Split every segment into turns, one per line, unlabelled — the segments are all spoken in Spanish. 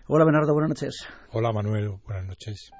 Hola Bernardo, buenas noches.
Hola Manuel, buenas noches.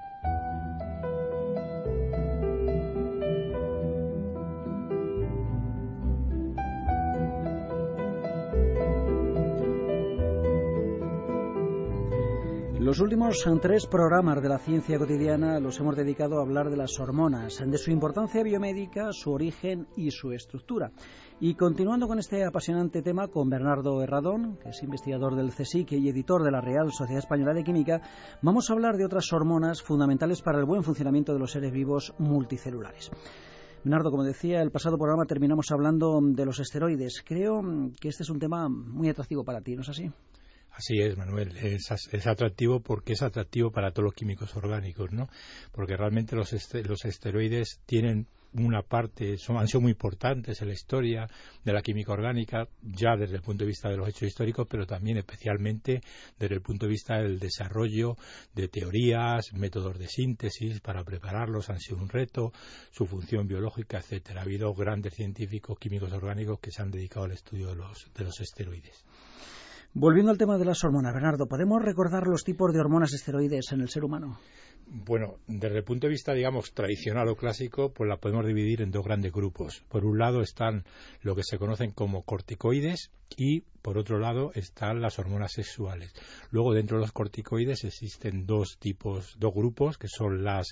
Los últimos 3 programas de la ciencia cotidiana los hemos dedicado a hablar de las hormonas, de su importancia biomédica, su origen y su estructura. Y continuando con este apasionante tema con Bernardo Herradón, que es investigador del CSIC y editor de la Real Sociedad Española de Química, vamos a hablar de otras hormonas fundamentales para el buen funcionamiento de los seres vivos multicelulares. Bernardo, como decía, el pasado programa terminamos hablando de los esteroides. Creo que este es un tema muy atractivo para ti, ¿no es así?
Así es, Manuel. Es atractivo porque es atractivo para todos los químicos orgánicos, ¿no? Porque realmente los esteroides tienen una parte, han sido muy importantes en la historia de la química orgánica, ya desde el punto de vista de los hechos históricos, pero también especialmente desde el punto de vista del desarrollo de teorías, métodos de síntesis para prepararlos, han sido un reto, su función biológica, etcétera. Ha habido grandes científicos químicos orgánicos que se han dedicado al estudio de los esteroides.
Volviendo al tema de las hormonas, Bernardo, ¿podemos recordar los tipos de hormonas esteroides en el ser humano?
Bueno, desde el punto de vista, digamos, tradicional o clásico, pues la podemos dividir en 2 grandes grupos. Por un lado están lo que se conocen como corticoides y, por otro lado, están las hormonas sexuales. Luego, dentro de los corticoides existen 2 grupos, que son las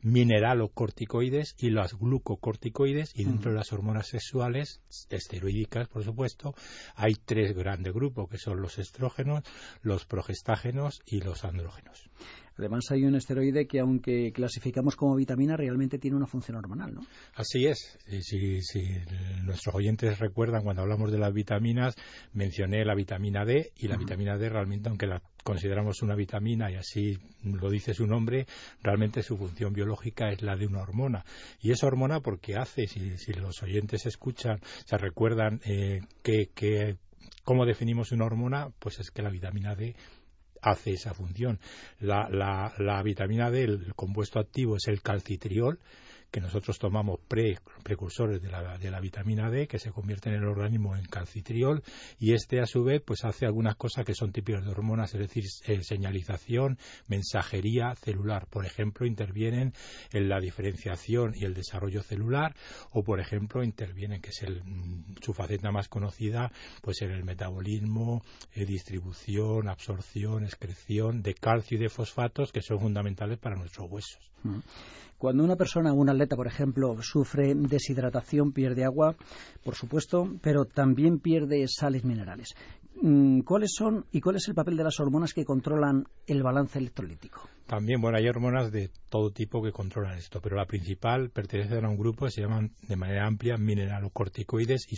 mineralocorticoides y las glucocorticoides, y dentro de las hormonas sexuales, esteroídicas, por supuesto, hay 3 grandes grupos, que son los estrógenos, los progestágenos y los andrógenos.
Además hay un esteroide que, aunque clasificamos como vitamina, realmente tiene una función hormonal, ¿no?
Así es. Si nuestros oyentes recuerdan, cuando hablamos de las vitaminas, mencioné la vitamina D, y la vitamina D realmente, aunque la consideramos una vitamina, y así lo dice su nombre, realmente su función biológica es la de una hormona. Y esa hormona, porque hace, si los oyentes escuchan, se recuerdan cómo definimos una hormona, pues es que la vitamina D hace esa función. La vitamina D, el compuesto activo es el calcitriol, que nosotros tomamos precursores de la vitamina D, que se convierten en el organismo en calcitriol, y a su vez pues hace algunas cosas que son típicas de hormonas, es decir, señalización, mensajería celular. Por ejemplo, intervienen en la diferenciación y el desarrollo celular, o por ejemplo intervienen, que es su faceta más conocida, pues en el metabolismo, distribución, absorción, excreción de calcio y de fosfatos, que son fundamentales para nuestros huesos.
Cuando una persona, un atleta, por ejemplo, sufre deshidratación, pierde agua, por supuesto, pero también pierde sales minerales. ¿Cuáles son y cuál es el papel de las hormonas que controlan el balance electrolítico?
También, bueno, hay hormonas de todo tipo que controlan esto, pero la principal pertenece a un grupo que se llaman de manera amplia mineralocorticoides, y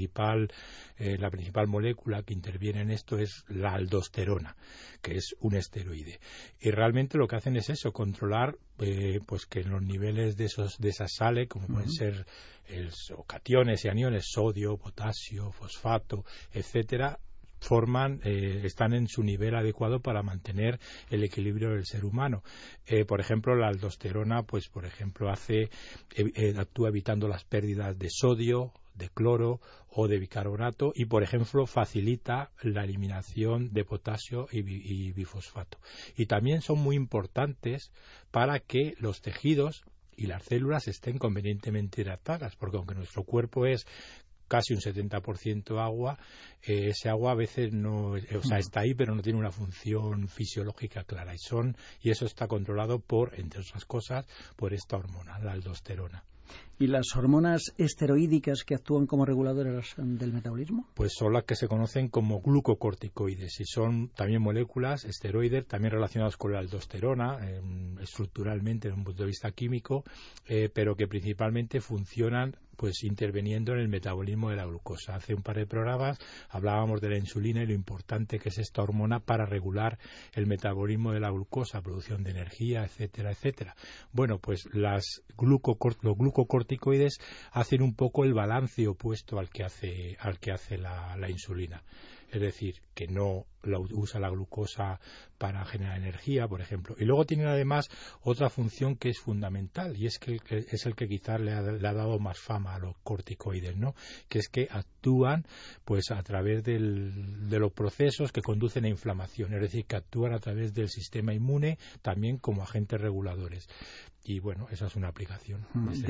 la principal molécula que interviene en esto es la aldosterona, que es un esteroide. Y realmente lo que hacen es eso, controlar pues que los niveles de esas sales, como pueden ser cationes y aniones, sodio, potasio, fosfato, etcétera, están en su nivel adecuado para mantener el equilibrio del ser humano. Por ejemplo, la aldosterona, pues por ejemplo, actúa evitando las pérdidas de sodio, de cloro o de bicarbonato, y por ejemplo facilita la eliminación de potasio y bifosfato. Y también son muy importantes para que los tejidos y las células estén convenientemente hidratadas, porque aunque nuestro cuerpo es casi un 70% agua, ese agua a veces no, está ahí, pero no tiene una función fisiológica clara, y eso está controlado entre otras cosas, por esta hormona, la aldosterona.
¿Y las hormonas esteroídicas que actúan como reguladoras del metabolismo?
Pues son las que se conocen como glucocorticoides, y son también moléculas esteroides, también relacionadas con la aldosterona, estructuralmente desde un punto de vista químico, pero que principalmente funcionan pues interviniendo en el metabolismo de la glucosa. Hace un par de programas hablábamos de la insulina y lo importante que es esta hormona para regular el metabolismo de la glucosa, producción de energía, etcétera, etcétera. Bueno, pues los glucocorticoides hacen un poco el balance opuesto al que hace la insulina. es decir, que no usa la glucosa para generar energía, por ejemplo. Y luego tienen además otra función que es fundamental, y es que es el que quizás le ha dado más fama a los corticoides, ¿no? Que es que actúan pues a través de los procesos que conducen a inflamación, es decir, que actúan a través del sistema inmune también como agentes reguladores. Y bueno, esa es una aplicación.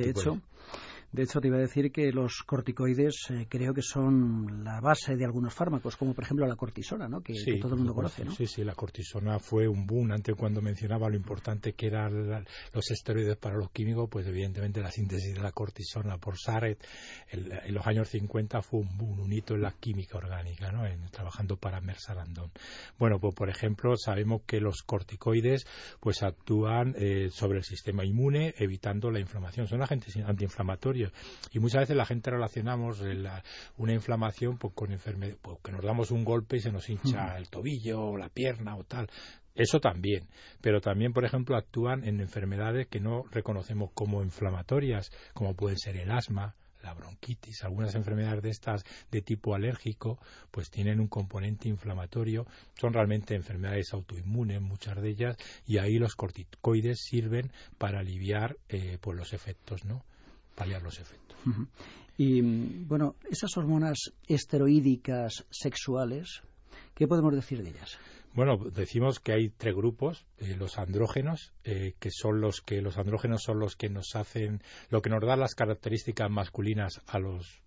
De hecho, te iba a decir que los corticoides creo que son la base de algunos fármacos, como por ejemplo la cortisona, ¿no? Que todo el mundo conoce, ¿no?
Sí, la cortisona fue un boom. Antes, cuando mencionaba lo importante que eran los esteroides para los químicos, pues evidentemente la síntesis de la cortisona por Sarret en los años 50 fue un boom, un hito en la química orgánica, ¿no? Trabajando para Merck Sarandon. Bueno, pues por ejemplo, sabemos que los corticoides pues actúan sobre el sistema inmune, evitando la inflamación. Son agentes antiinflamatorios. Y muchas veces la gente relacionamos una inflamación pues, con enfermedad, pues, que nos damos un golpe y se nos hincha el tobillo o la pierna o tal. Eso también, pero también, por ejemplo, actúan en enfermedades que no reconocemos como inflamatorias, como pueden ser el asma, la bronquitis. Algunas enfermedades de estas de tipo alérgico pues tienen un componente inflamatorio, son realmente enfermedades autoinmunes, muchas de ellas, y ahí los corticoides sirven para aliviar pues los efectos, ¿no? Paliar los efectos.
Y bueno, esas hormonas esteroídicas sexuales, ¿qué podemos decir de ellas?
Bueno, decimos que hay tres grupos, los andrógenos, que son los andrógenos son los que nos hacen, lo que nos da las características masculinas a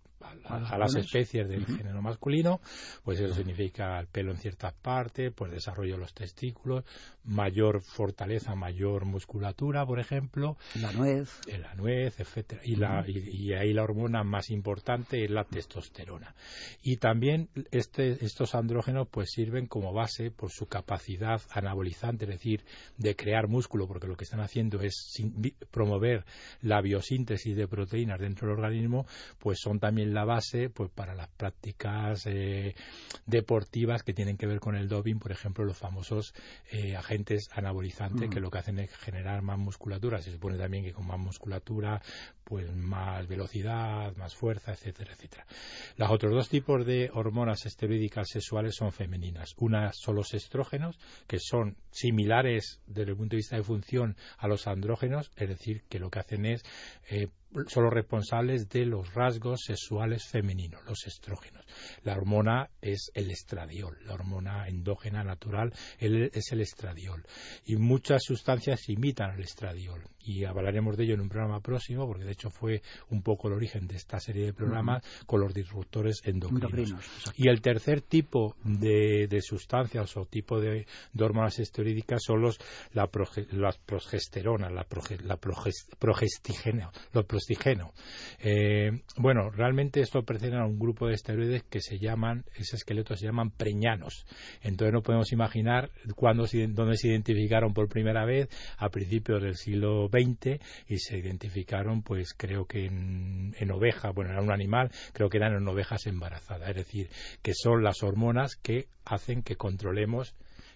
las especies del género masculino, pues eso significa el pelo en ciertas partes, pues desarrollo de los testículos, mayor fortaleza, mayor musculatura, por ejemplo, la nuez, etcétera, y ahí la hormona más importante es la testosterona. Y también estos andrógenos pues sirven como base por su capacidad anabolizante, es decir, de crear músculo, porque lo que están haciendo es promover la biosíntesis de proteínas dentro del organismo, pues son también la base pues para las prácticas deportivas que tienen que ver con el doping, por ejemplo los famosos agentes anabolizantes que lo que hacen es generar más musculatura. Se supone también que con más musculatura pues más velocidad, más fuerza, etcétera, etcétera. Los otros dos tipos de hormonas esteroídicas sexuales son femeninas. Una son los estrógenos, que son similares desde el punto de vista de función a los andrógenos, es decir, que lo que hacen es son los responsables de los rasgos sexuales femeninos, los estrógenos. La hormona es el estradiol, la hormona endógena natural es el estradiol. Y muchas sustancias imitan al estradiol. Y hablaremos de ello en un programa próximo, porque de hecho fue un poco el origen de esta serie de programas con los disruptores endocrinos. Y el tercer tipo de sustancias o tipo de hormonas esteroídicas son las progesteronas, los prostígenos. Bueno, realmente esto pertenece a un grupo de esteroides que ese esqueleto se llaman preñanos. Entonces no podemos imaginar dónde se identificaron por primera vez a principios del siglo XX, y se identificaron pues creo que en oveja, bueno, era un animal, creo que eran en ovejas embarazadas, es decir, que son las hormonas que hacen que controlemos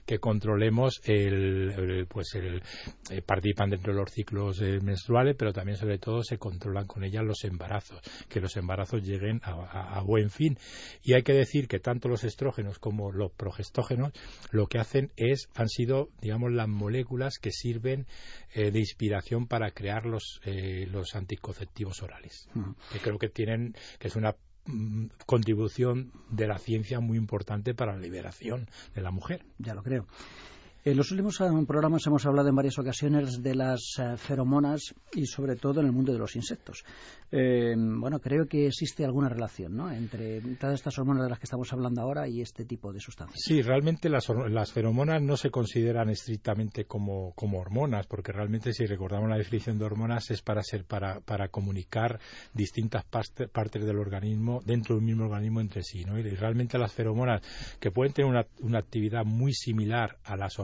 participan dentro de los ciclos menstruales, pero también sobre todo se controlan con ellas los embarazos, que los embarazos lleguen a buen fin. Y hay que decir que tanto los estrógenos como los progestógenos lo que han sido, digamos, las moléculas que sirven de inspiración para crear los anticonceptivos orales, que creo que es una contribución de la ciencia muy importante para la liberación de la mujer.
Ya lo creo. En los últimos programas hemos hablado en varias ocasiones de las feromonas y sobre todo en el mundo de los insectos. Bueno, creo que existe alguna relación, ¿no?, entre todas estas hormonas de las que estamos hablando ahora y este tipo de sustancias.
Sí, realmente las feromonas no se consideran estrictamente como hormonas, porque realmente si recordamos la definición de hormonas es para comunicar distintas partes del organismo dentro del mismo organismo entre sí, ¿no? Y realmente las feromonas, que pueden tener una actividad muy similar a las hormonas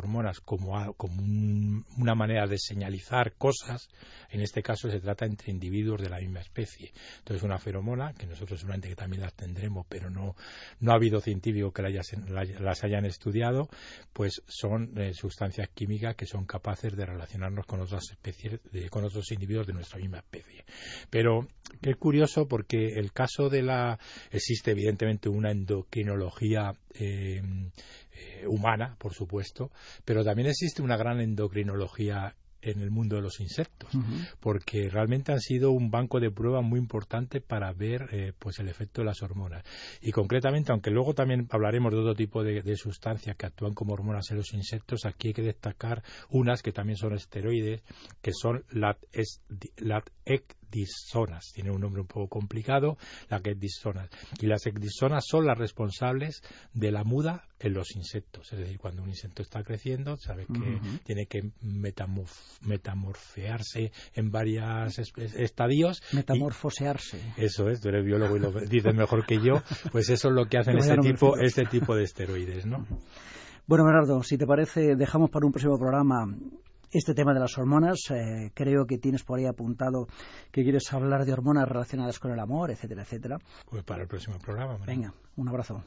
hormonas como una manera de señalizar cosas. En este caso se trata entre individuos de la misma especie. Entonces una feromona, que nosotros seguramente que también las tendremos, pero no ha habido científicos que las hayan estudiado, pues son sustancias químicas que son capaces de relacionarnos con otras especies, con otros individuos de nuestra misma especie. Pero es curioso porque el caso existe evidentemente una endocrinología humana, por supuesto, pero también existe una gran endocrinología en el mundo de los insectos, porque realmente han sido un banco de pruebas muy importante para ver pues el efecto de las hormonas. Y concretamente, aunque luego también hablaremos de otro tipo de sustancias que actúan como hormonas en los insectos, aquí hay que destacar unas que también son esteroides, que son las ecdisonas. Tiene un nombre un poco complicado, las ecdisonas. Y las ecdisonas son las responsables de la muda en los insectos. Es decir, cuando un insecto está creciendo, sabes que tiene que metamorfearse en varios estadios.
Metamorfosearse.
Eso es, tú eres biólogo y lo dices mejor que yo. Pues eso es lo que hacen este tipo de esteroides, ¿no?
Bueno, Bernardo, si te parece, dejamos para un próximo programa este tema de las hormonas. Creo que tienes por ahí apuntado que quieres hablar de hormonas relacionadas con el amor, etcétera, etcétera.
Pues para el próximo programa.
Venga, un abrazo.